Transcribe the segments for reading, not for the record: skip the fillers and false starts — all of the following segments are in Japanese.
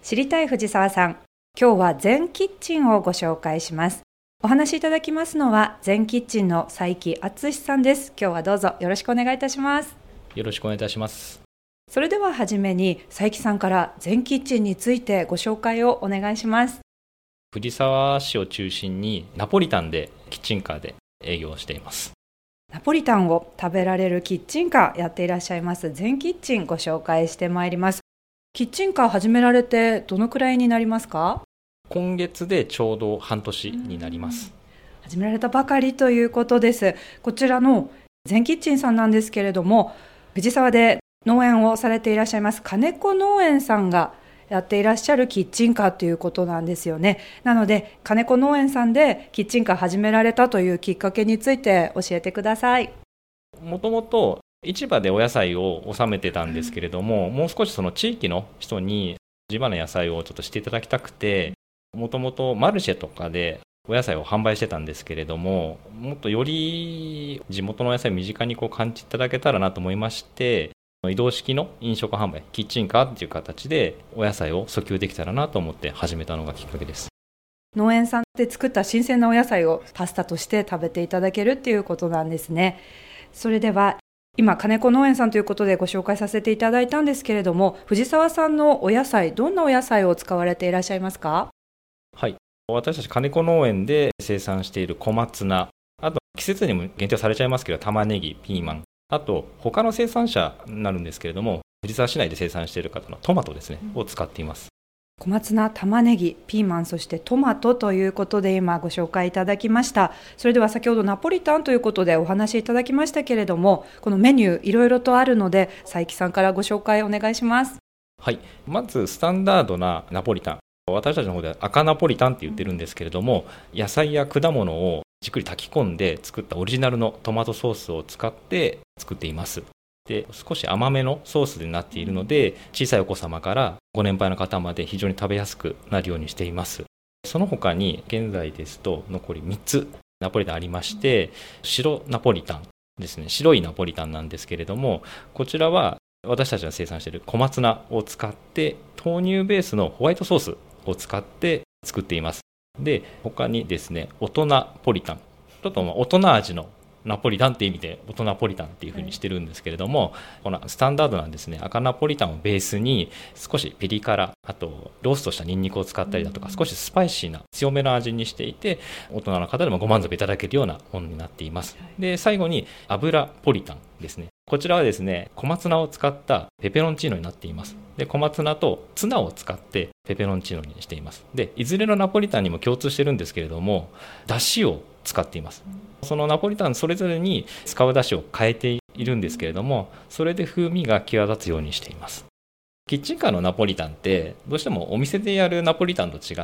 知りたい藤沢さん、今日は全キッチンをご紹介します。お話しいただきますのは全キッチンの佐伯敦さんです。今日はどうぞよろしくお願いいたします。 よろしくお願いいたします。 それでははじめに佐伯さんから全キッチンについてご紹介をお願いします。 藤沢市を中心にナポリタンでキッチンカーで営業しています。 ナポリタンを食べられるキッチンカーやっていらっしゃいます全キッチンご紹介してまいります。キッチンカー始められてどのくらいになりますか？ 今月でちょうど半年になります。 始められたばかりということです。こちらの全キッチンさんなんですけれども、藤沢で農園をされていらっしゃいます金子農園さんがやっていらっしゃるキッチンカーということなんですよね。なので金子農園さんでキッチンカー始められたというきっかけについて教えてください。 もともと市場でお野菜を納めてたんですけれども、もう少しその地域の人に地場の野菜をちょっとしていただきたくて、もともとマルシェとかでお野菜を販売してたんですけれども、もっとより地元の野菜を身近に感じていただけたらなと思いまして、移動式の飲食販売、キッチンカーっていう形でお野菜を訴求できたらなと思って始めたのがきっかけです。 農園さんで作った新鮮なお野菜をパスタとして食べていただけるっていうことなんですね。それでは今金子農園さんということでご紹介させていただいたんですけれども、藤沢さんのお野菜、どんなお野菜を使われていらっしゃいますか？ はい、私たち金子農園で生産している小松菜、あと季節にも限定されちゃいますけど玉ねぎ、ピーマン、あと他の生産者になるんですけれども、藤沢市内で生産している方のトマトですね、を使っています。 小松菜、玉ねぎ、ピーマン、そしてトマトということで今ご紹介いただきました。それでは先ほどナポリタンということでお話しいただきましたけれども、このメニューいろいろとあるので佐伯さんからご紹介お願いします。 はい、まずスタンダードなナポリタン、私たちの方では赤ナポリタンって言ってるんですけれども、野菜や果物をじっくり炊き込んで作ったオリジナルのトマトソースを使って作っています。で、少し甘めのソースになっているので、小さいお子様からご年配の方まで非常に食べやすくなるようにしています。その他に現在ですと残り3つナポリタンありまして、白ナポリタンですね、白いナポリタンなんですけれども、こちらは私たちが生産している小松菜を使って豆乳ベースのホワイトソースを使って作っています。で、他にですね、大人ポリタン、ちょっと大人味のナポリタンっていう意味で大人ポリタンっていう風にしてるんですけれども、このスタンダードなんですね、赤ナポリタンをベースに少しピリ辛、あとローストしたニンニクを使ったりだとか、少しスパイシーな強めの味にしていて、大人の方でもご満足いただけるようなものになっています。で、最後に油ポリタンですね。こちらはですね、小松菜を使ったペペロンチーノになっています。で、小松菜とツナを使ってペペロンチーノにしています。で、いずれのナポリタンにも共通してるんですけれども、だしを使っています。そのナポリタンそれぞれに使うだしを変えているんですけれども、それで風味が際立つようにしています。キッチンカーのナポリタンってどうしてもお店でやるナポリタンと違って、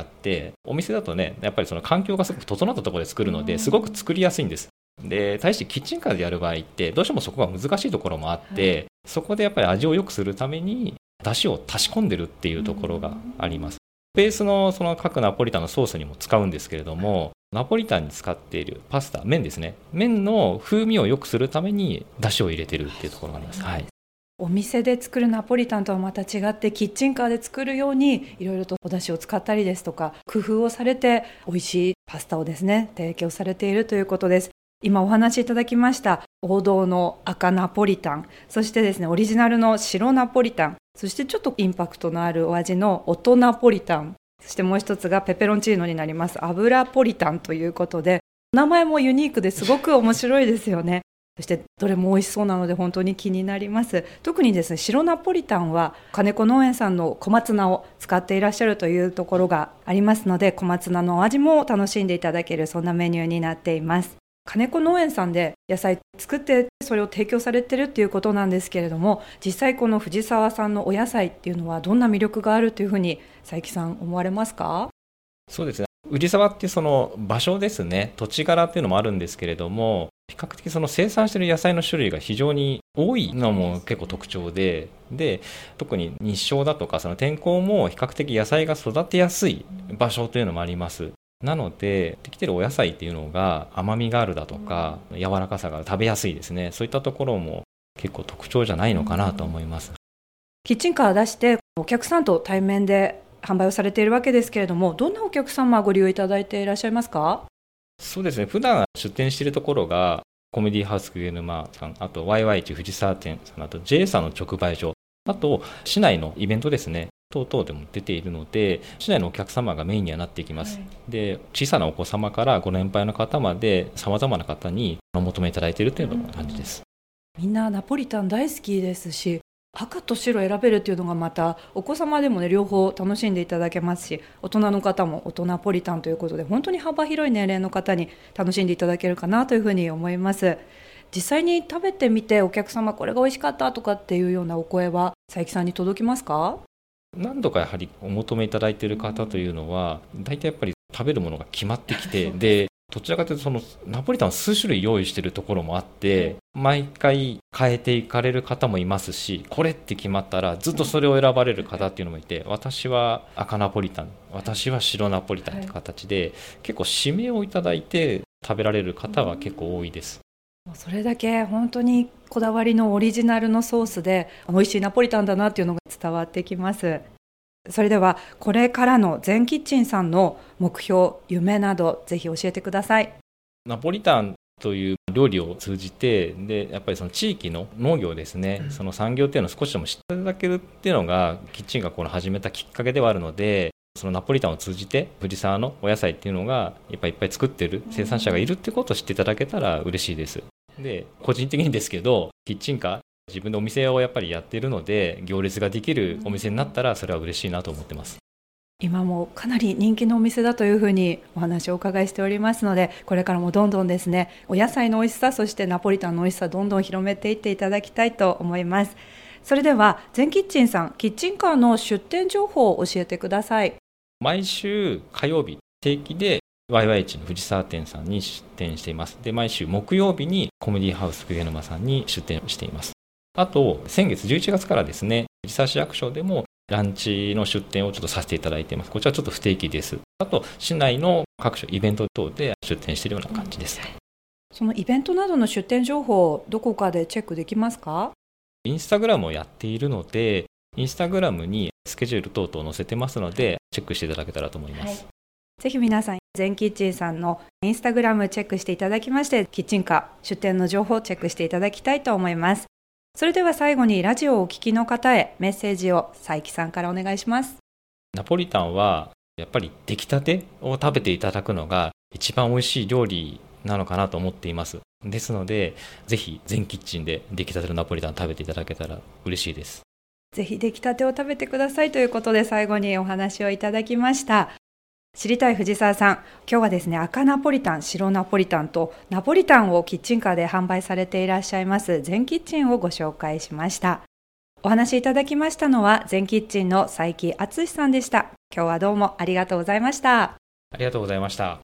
お店だとね、やっぱりその環境がすごく整ったところで作るので、すごく作りやすいんです。で、対してキッチンカーでやる場合ってどうしてもそこが難しいところもあって、そこでやっぱり味を良くするために出汁を足し込んでるっていうところがあります。ベースのその各ナポリタンのソースにも使うんですけれども、ナポリタンに使っているパスタ、麺ですね、麺の風味を良くするために出汁を入れてるっていうところがあります。はい、 お店で作るナポリタンとはまた違ってキッチンカーで作るようにいろいろとお出汁を使ったりですとか工夫をされて美味しいパスタをですね提供されているということです。今お話しいただきました王道の赤ナポリタン、そしてですねオリジナルの白ナポリタン、そしてちょっとインパクトのあるお味の大人ナポリタン、そしてもう一つがペペロンチーノになります油ポリタンということで、名前もユニークですごく面白いですよね。そしてどれも美味しそうなので本当に気になります。特にですね白ナポリタンは金子農園さんの小松菜を使っていらっしゃるというところがありますので、小松菜のお味も楽しんでいただけるそんなメニューになっています。金子農園さんで野菜作ってそれを提供されてるっていうことなんですけれども、実際この藤沢さんのお野菜っていうのはどんな魅力があるというふうに佐伯さん思われますか？ そうですね、藤沢っていうその場所ですね、土地柄っていうのもあるんですけれども、比較的その生産している野菜の種類が非常に多いのも結構特徴で、特に日照だとかその天候も比較的野菜が育てやすい場所というのもあります。なのでできてるお野菜っていうのが甘みがあるだとか柔らかさが食べやすいですね、そういったところも結構特徴じゃないのかなと思います。 キッチンカー出してお客さんと対面で販売をされているわけですけれども、どんなお客様ご利用いただいていらっしゃいますか？ そうですね、普段出店しているところがコメディハウス鵠沼さん、あと YY 藤沢店さん、あと J さんの直売所、あと市内のイベントですね等々でも出ているので、市内のお客様がメインにはなっていきます、で小さなお子様からご年配の方までさまざまな方にお求めいただいているというような感じです。 みんなナポリタン大好きですし、赤と白選べるというのがまたお子様でもね両方楽しんでいただけますし、大人の方も大人ナポリタンということで本当に幅広い年齢の方に楽しんでいただけるかなというふうに思います。実際に食べてみてお客様これが美味しかったとかっていうようなお声は佐伯さんに届きますか？ 何度かやはりお求めいただいている方というのは大体やっぱり食べるものが決まってきてでどちらかというとそのナポリタンを数種類用意しているところもあって毎回変えていかれる方もいますし、これって決まったらずっとそれを選ばれる方っていうのもいて、私は赤ナポリタン、私は白ナポリタンという形で結構指名をいただいて食べられる方は結構多いです。 それだけ本当にこだわりのオリジナルのソースで美味しいナポリタンだなっていうのが伝わってきます。それではこれからの全キッチンさんの目標、夢などぜひ教えてください。 ナポリタンという料理を通じてでやっぱりその地域の農業ですね、その産業っていうのを少しでも知っていただけるっていうのがキッチンがこの始めたきっかけではあるので、そのナポリタンを通じて藤沢のお野菜っていうのがいっぱい作ってる生産者がいるっていうことを知っていただけたら嬉しいです。で個人的にですけどキッチンカー自分でお店をやっぱりやっているので行列ができるお店になったらそれは嬉しいなと思ってます。 今もかなり人気のお店だというふうにお話をお伺いしておりますので、これからもどんどんですねお野菜の美味しさ、そしてナポリタンの美味しさどんどん広めていっていただきたいと思います。それでは全キッチンさんキッチンカーの出店情報を教えてください。 毎週火曜日定期で YY1 の藤沢店さんに出店しています。で毎週木曜日にコメディハウス鵠沼さんに出店しています。あと先月11月からですね藤沢市役所でもランチの出店をちょっとさせていただいています。こちらちょっと不定期です。あと市内の各種イベント等で出店しているような感じです。 そのイベントなどの出店情報どこかでチェックできますか？ インスタグラムをやっているのでインスタグラムにスケジュール等々載せてますのでチェックしていただけたらと思います。 ぜひ皆さん全キッチンさんのインスタグラムチェックしていただきまして、キッチンカー出店の情報をチェックしていただきたいと思います。それでは最後にラジオをお聞きの方へメッセージを佐伯さんからお願いします。 ナポリタンはやっぱり出来たてを食べていただくのが一番美味しい料理なのかなと思っています。ですのでぜひ全キッチンで出来たてのナポリタン食べていただけたら嬉しいです。 ぜひ出来たてを食べてくださいということで最後にお話をいただきました。知りたい藤沢さん、今日はですね赤ナポリタン、白ナポリタンとナポリタンをキッチンカーで販売されていらっしゃいます全キッチンをご紹介しました。お話いただきましたのは全キッチンの佐伯敦さんでした。今日はどうもありがとうございました。 ありがとうございました。